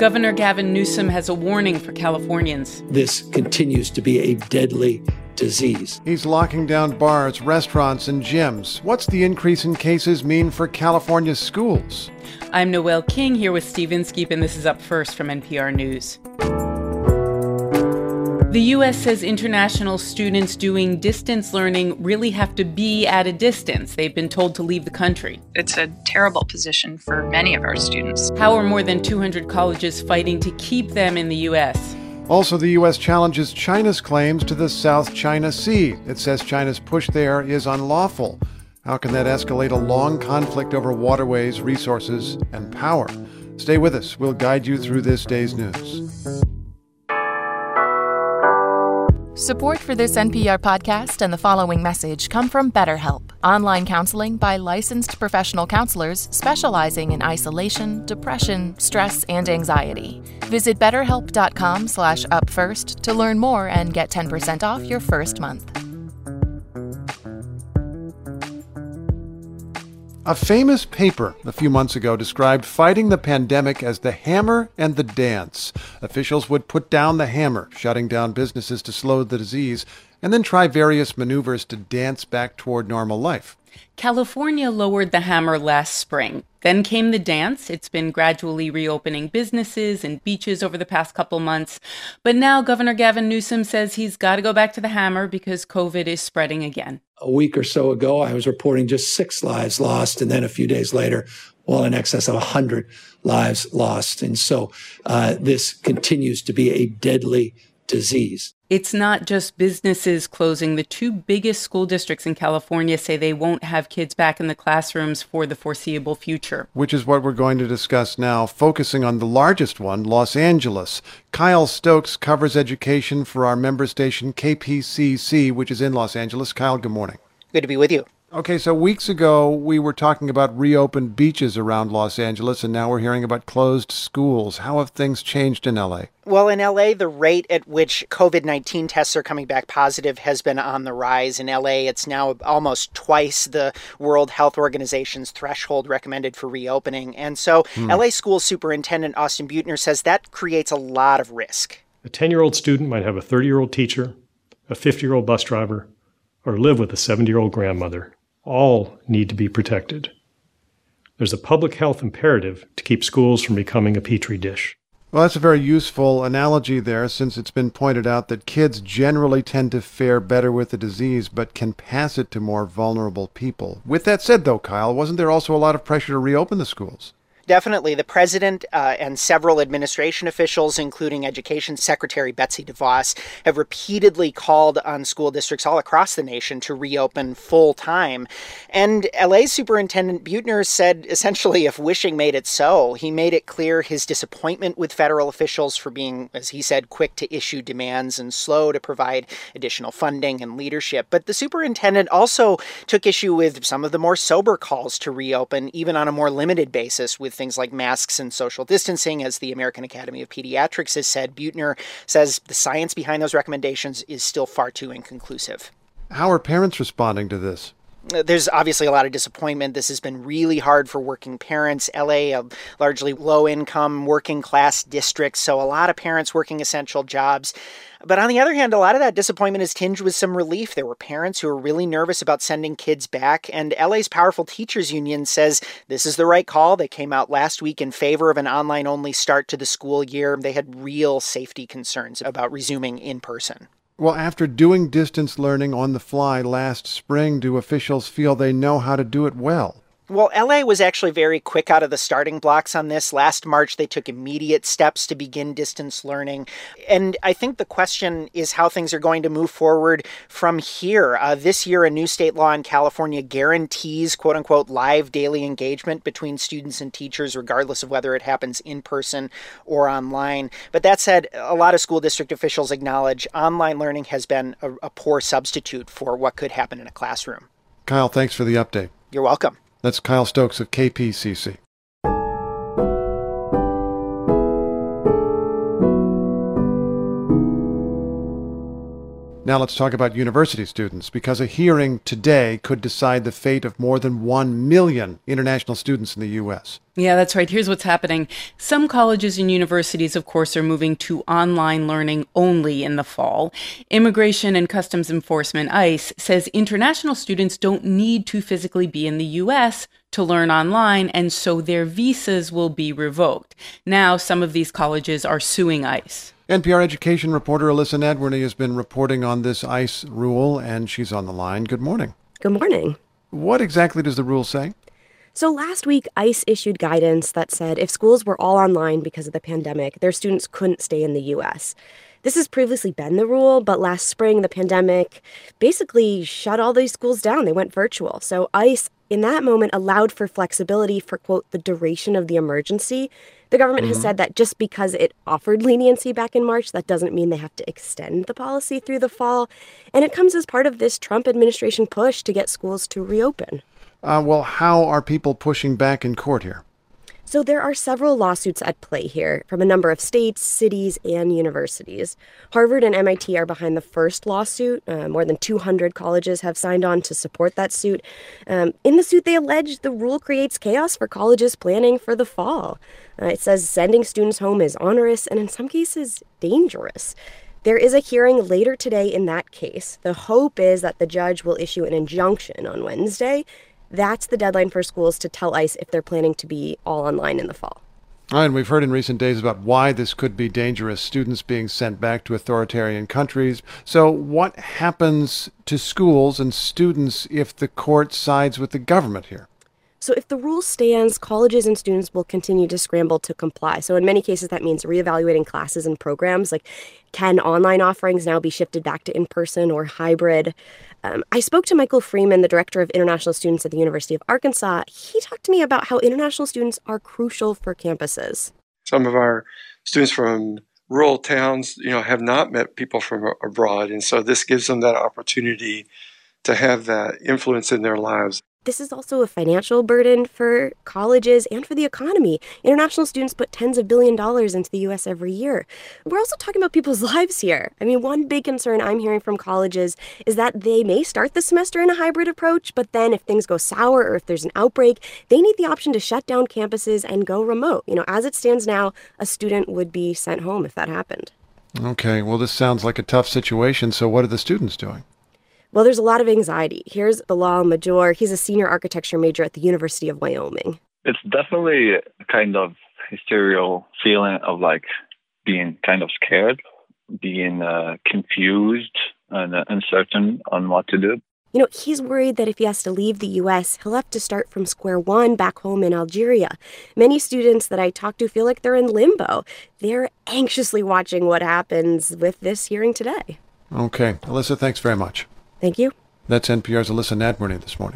Governor Gavin Newsom has a warning for Californians. This continues to be a deadly disease. He's locking down bars, restaurants, and gyms. What's the increase in cases mean for California's schools? I'm Noelle King here with Steve Inskeep, and this is Up First from NPR News. The U.S. says international students doing distance learning really have to be at a distance. They've been told to leave the country. It's a terrible position for many of our students. How are more than 200 colleges fighting to keep them in the U.S.? Also, the U.S. challenges China's claims to the South China Sea. It says China's push there is unlawful. How can that escalate a long conflict over waterways, resources, and power? Stay with us. We'll guide you through this day's news. Support for this NPR podcast and the following message come from BetterHelp, online counseling by licensed professional counselors specializing in isolation, depression, stress, and anxiety. Visit BetterHelp.com/upfirst to learn more and get 10% off your first month. A famous paper a few months ago described fighting the pandemic as the hammer and the dance. Officials would put down the hammer, shutting down businesses to slow the disease, and then try various maneuvers to dance back toward normal life. California lowered the hammer last spring. Then came the dance. It's been gradually reopening businesses and beaches over the past couple months. But now Governor Gavin Newsom says he's got to go back to the hammer because COVID is spreading again. A week or so ago, I was reporting just 6 lives lost, and then a few days later, well in excess of 100 lives lost. And so this continues to be a deadly disease. It's not just businesses closing. The 2 biggest school districts in California say they won't have kids back in the classrooms for the foreseeable future. Which is what we're going to discuss now, focusing on the largest one, Los Angeles. Kyle Stokes covers education for our member station KPCC, which is in Los Angeles. Kyle, good morning. Good to be with you. Okay, so weeks ago, we were talking about reopened beaches around Los Angeles, and now we're hearing about closed schools. How have things changed in L.A.? Well, in L.A., the rate at which COVID-19 tests are coming back positive has been on the rise. In L.A., it's now almost twice the World Health Organization's threshold recommended for reopening. And so L.A. School Superintendent Austin Beutner says that creates a lot of risk. A 10-year-old student might have a 30-year-old teacher, a 50-year-old bus driver, or live with a 70-year-old grandmother. All need to be protected. There's a public health imperative to keep schools from becoming a petri dish. Well, that's a very useful analogy there, since it's been pointed out that kids generally tend to fare better with the disease, but can pass it to more vulnerable people. With that said, though, Kyle, wasn't there also a lot of pressure to reopen the schools? Definitely. The president and several administration officials, including Education Secretary Betsy DeVos, have repeatedly called on school districts all across the nation to reopen full time. And LA Superintendent Beutner said, essentially, if wishing made it so. He made it clear his disappointment with federal officials for being, as he said, quick to issue demands and slow to provide additional funding and leadership. But the superintendent also took issue with some of the more sober calls to reopen, even on a more limited basis, with things like masks and social distancing. As the American Academy of Pediatrics has said, Beutner says the science behind those recommendations is still far too inconclusive. How are parents responding to this? There's obviously a lot of disappointment. This has been really hard for working parents. LA, a largely low-income, working-class district, so a lot of parents working essential jobs. But on the other hand, a lot of that disappointment is tinged with some relief. There were parents who were really nervous about sending kids back, and LA's Powerful Teachers Union says this is the right call. They came out last week in favor of an online-only start to the school year. They had real safety concerns about resuming in person. Well, after doing distance learning on the fly last spring, do officials feel they know how to do it well? Well, LA was actually very quick out of the starting blocks on this. Last March, they took immediate steps to begin distance learning. And I think the question is how things are going to move forward from here. This year, a new state law in California guarantees, quote unquote, live daily engagement between students and teachers, regardless of whether it happens in person or online. But that said, a lot of school district officials acknowledge online learning has been a poor substitute for what could happen in a classroom. Kyle, thanks for the update. You're welcome. That's Kyle Stokes of KPCC. Now let's talk about university students, because a hearing today could decide the fate of more than 1 million international students in the U.S. Yeah, that's right. Here's what's happening. Some colleges and universities, of course, are moving to online learning only in the fall. Immigration and Customs Enforcement, ICE, says international students don't need to physically be in the U.S. to learn online, and so their visas will be revoked. Now, some of these colleges are suing ICE. NPR education reporter Alyssa Nadworny has been reporting on this ICE rule, and she's on the line. Good morning. Good morning. What exactly does the rule say? So last week, ICE issued guidance that said if schools were all online because of the pandemic, their students couldn't stay in the U.S. This has previously been the rule, but last spring, the pandemic basically shut all these schools down. They went virtual. So ICE, in that moment, allowed for flexibility for, quote, the duration of the emergency. The government has said that just because it offered leniency back in March, that doesn't mean they have to extend the policy through the fall. And it comes as part of this Trump administration push to get schools to reopen. Well, how are people pushing back in court here? So there are several lawsuits at play here from a number of states, cities, and universities. Harvard and MIT are behind the first lawsuit. More than 200 colleges have signed on to support that suit. In the suit, they allege the rule creates chaos for colleges planning for the fall. It says sending students home is onerous and in some cases dangerous. There is a hearing later today in that case. The hope is that the judge will issue an injunction on Wednesday. That's the deadline for schools to tell ICE if they're planning to be all online in the fall. And we've heard in recent days about why this could be dangerous, students being sent back to authoritarian countries. So what happens to schools and students if the court sides with the government here? So if the rule stands, colleges and students will continue to scramble to comply. So in many cases, that means reevaluating classes and programs. Like, can online offerings now be shifted back to in-person or hybrid? I spoke to Michael Freeman, the director of international students at the University of Arkansas. He talked to me about how international students are crucial for campuses. Some of our students from rural towns, have not met people from abroad. And so this gives them that opportunity to have that influence in their lives. This is also a financial burden for colleges and for the economy. International students put tens of billions of dollars into the U.S. every year. We're also talking about people's lives here. I mean, one big concern I'm hearing from colleges is that they may start the semester in a hybrid approach, but then if things go sour or if there's an outbreak, they need the option to shut down campuses and go remote. As it stands now, a student would be sent home if that happened. Okay, well, this sounds like a tough situation. So what are the students doing? Well, there's a lot of anxiety. Here's Bilal Major. He's a senior architecture major at the University of Wyoming. It's definitely a kind of hysterical feeling of being kind of scared, being confused and uncertain on what to do. He's worried that if he has to leave the U.S., he'll have to start from square one back home in Algeria. Many students that I talk to feel like they're in limbo. They're anxiously watching what happens with this hearing today. Okay. Alyssa, thanks very much. Thank you. That's NPR's Alyssa Nadworny this morning.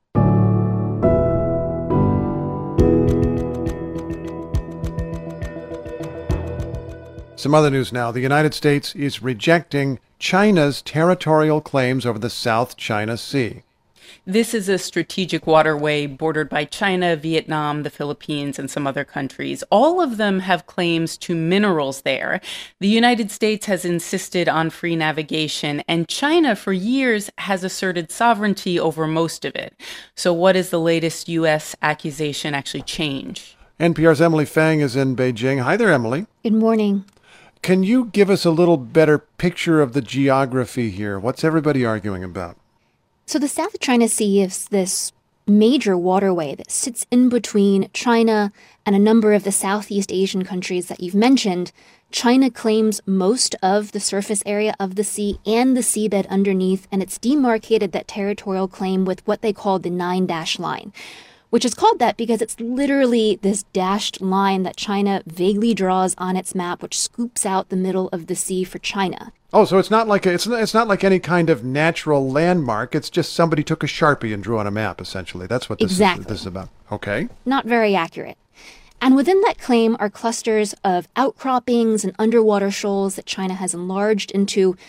Some other news now. The United States is rejecting China's territorial claims over the South China Sea. This is a strategic waterway bordered by China, Vietnam, the Philippines, and some other countries. All of them have claims to minerals there. The United States has insisted on free navigation, and China for years has asserted sovereignty over most of it. So what does the latest U.S. accusation actually change? NPR's Emily Fang is in Beijing. Hi there, Emily. Good morning. Can you give us a little better picture of the geography here? What's everybody arguing about? So the South China Sea is this major waterway that sits in between China and a number of the Southeast Asian countries that you've mentioned. China claims most of the surface area of the sea and the seabed underneath, and it's demarcated that territorial claim with what they call the 9-dash line, which is called that because it's literally this dashed line that China vaguely draws on its map, which scoops out the middle of the sea for China. Oh, so it's not like any kind of natural landmark. It's just somebody took a Sharpie and drew on a map, essentially. That's what this is about. Okay. Not very accurate. And within that claim are clusters of outcroppings and underwater shoals that China has enlarged into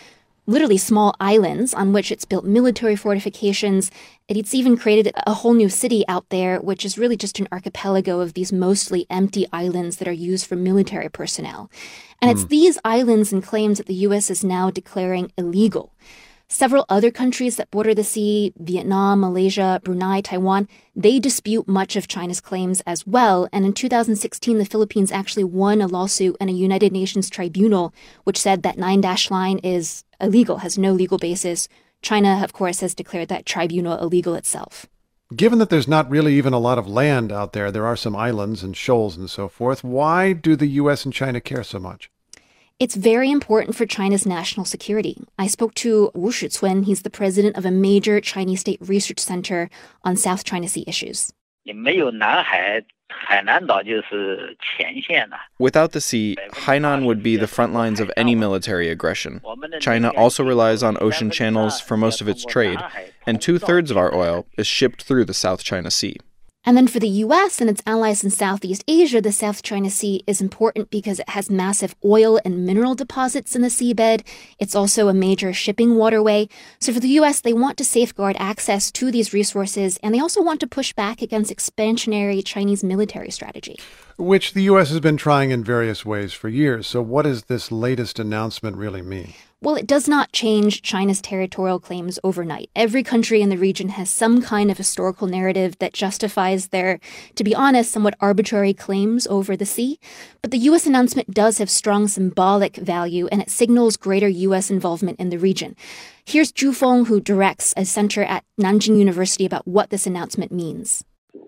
literally small islands on which it's built military fortifications. It's even created a whole new city out there, which is really just an archipelago of these mostly empty islands that are used for military personnel. And it's these islands and claims that the U.S. is now declaring illegal. Several other countries that border the sea, Vietnam, Malaysia, Brunei, Taiwan, they dispute much of China's claims as well. And in 2016, the Philippines actually won a lawsuit in a United Nations tribunal, which said that 9-dash line is illegal, has no legal basis. China, of course, has declared that tribunal illegal itself. Given that there's not really even a lot of land out there, there are some islands and shoals and so forth, why do the U.S. and China care so much? It's very important for China's national security. I spoke to Wu Shicun. He's the president of a major Chinese state research center on South China Sea issues. Without the sea, Hainan would be the front lines of any military aggression. China also relies on ocean channels for most of its trade, and 2/3 of our oil is shipped through the South China Sea. And then for the U.S. and its allies in Southeast Asia, the South China Sea is important because it has massive oil and mineral deposits in the seabed. It's also a major shipping waterway. So for the U.S., they want to safeguard access to these resources, and they also want to push back against expansionary Chinese military strategy. Which the U.S. has been trying in various ways for years. So what does this latest announcement really mean? Well, it does not change China's territorial claims overnight. Every country in the region has some kind of historical narrative that justifies their, to be honest, somewhat arbitrary claims over the sea. But the U.S. announcement does have strong symbolic value, and it signals greater U.S. involvement in the region. Here's Zhu Feng, who directs a center at Nanjing University, about what this announcement means.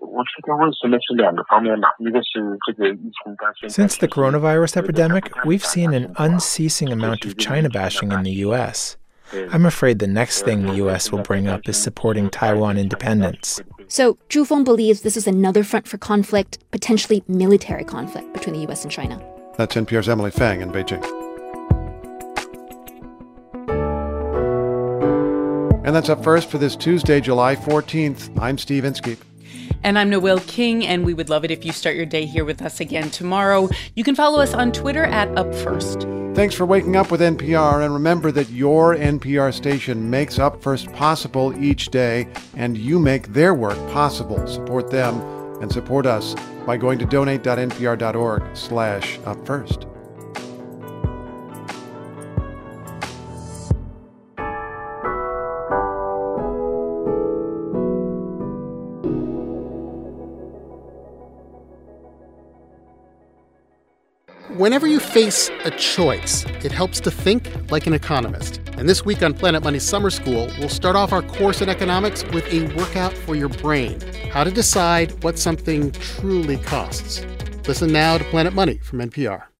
Since the coronavirus epidemic, we've seen an unceasing amount of China bashing in the U.S. I'm afraid the next thing the U.S. will bring up is supporting Taiwan independence. So Zhu Feng believes this is another front for conflict, potentially military conflict between the U.S. and China. That's NPR's Emily Fang in Beijing. And that's Up First for this Tuesday, July 14th. I'm Steve Inskeep. And I'm Noel King, and we would love it if you start your day here with us again tomorrow. You can follow us on Twitter at UpFirst. Thanks for waking up with NPR, and remember that your NPR station makes Up First possible each day, and you make their work possible. Support them and support us by going to donate.npr.org/upfirst. Whenever you face a choice, it helps to think like an economist. And this week on Planet Money Summer School, we'll start off our course in economics with a workout for your brain, how to decide what something truly costs. Listen now to Planet Money from NPR.